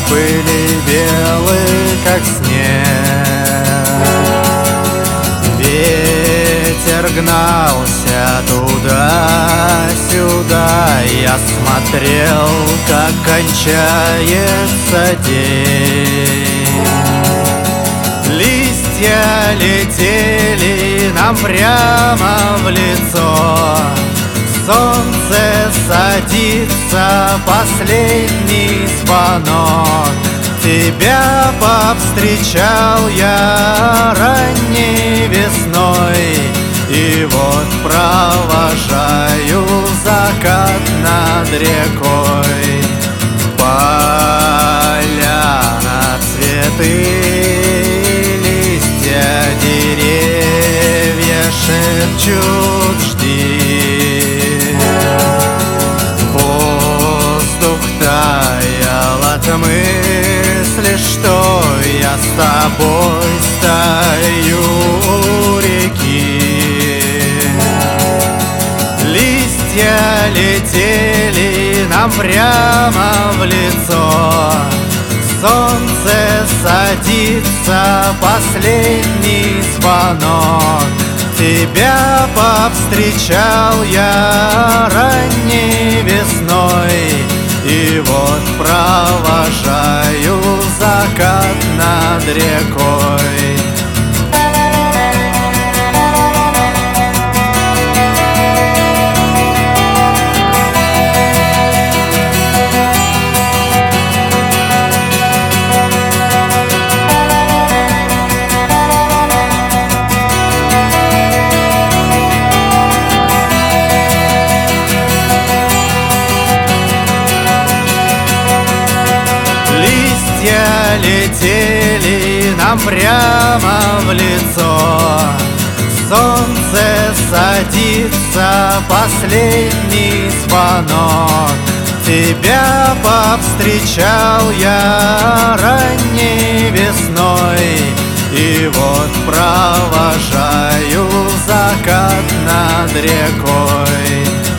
были белы, как снег. Ветер гнался туда-сюда, я смотрел, как кончается день. Листья летели нам прямо в лицо, солнце садится, последний звонок. Тебя повстречал я ранней весной, и вот провожаю закат над рекой. Поляна, цветы, листья, деревья шепчут «жди». Воздух таял от мысли, что я с тобой стою у реки. Листья летели нам прямо в лицо, солнце садится, последний звонок. Тебя повстречал я ранней весной, и вот провожаю закат над рекой. Листья летели нам прямо в лицо, солнце садится, последний звонок. Тебя повстречал я ранней весной, и вот провожаю закат над рекой.